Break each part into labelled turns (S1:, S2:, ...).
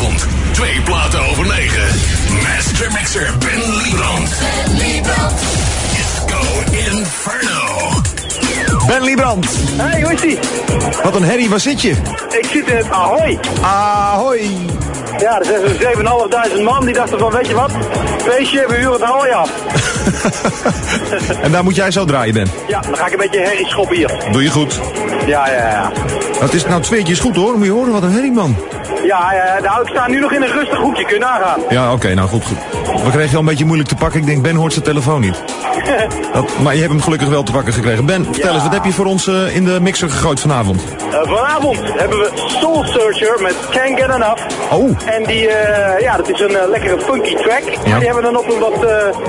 S1: vanavond. 2 platen over 9. Master Mixer Ben Liebrand. Disco Inferno.
S2: Ben Liebrand.
S3: Hey, hoe is ie?
S2: Wat een herrie, waar zit je?
S3: Ik zit in het Ahoy.
S2: Ahoy.
S3: Ja, er zijn zo'n 7.500 man die dachten van, weet je wat? Feestje, we huren het Ahoy af.
S2: En daar moet jij zo draaien, Ben?
S3: Ja, dan ga ik een beetje herrie schoppen hier.
S2: Doe je goed.
S3: Ja.
S2: Het is nou 2 tweetjes goed hoor, moet je horen, wat een herrie, man.
S3: Ja, nou, ik sta nu nog in een rustig hoekje, kun je nagaan.
S2: Ja, oké, nou goed. We kregen je al een beetje moeilijk te pakken. Ik denk, Ben hoort zijn telefoon niet. Maar je hebt hem gelukkig wel te pakken gekregen. Ben, vertel eens, wat heb je voor ons in de mixer gegooid vanavond?
S3: Vanavond hebben we Soul Searcher met Can't Get Enough.
S2: Oh.
S3: En die, dat is een lekkere funky track.
S2: Ja.
S3: Maar die hebben we dan op een wat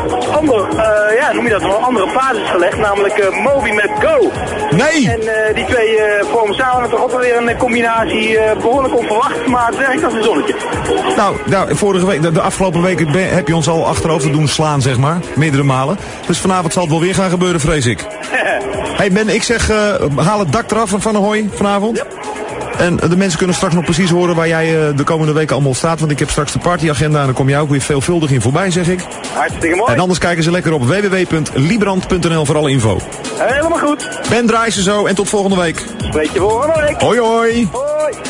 S3: een andere basis gelegd. Namelijk Moby met Go.
S2: Nee!
S3: En die twee vormen samen toch ook wel weer een combinatie behoorlijk onverwacht. Maar het werkt als een zonnetje.
S2: Nou, vorige week, de afgelopen weken heb je ons al achterover doen slaan, zeg maar. Meerdere malen. Dus vanavond zal het wel weer gaan gebeuren, vrees ik. Hey Ben, ik zeg, haal het dak eraf van Ahoy vanavond.
S3: Yep.
S2: En de mensen kunnen straks nog precies horen waar jij de komende weken allemaal staat. Want ik heb straks de partyagenda en dan kom jij ook weer veelvuldig in voorbij, zeg ik.
S3: Hartstikke mooi.
S2: En anders kijken ze lekker op www.liebrand.nl voor alle info.
S3: Helemaal goed.
S2: Ben, draai ze zo en tot volgende week.
S3: Spreek je volgende week.
S2: Hoi hoi.
S3: Hoi.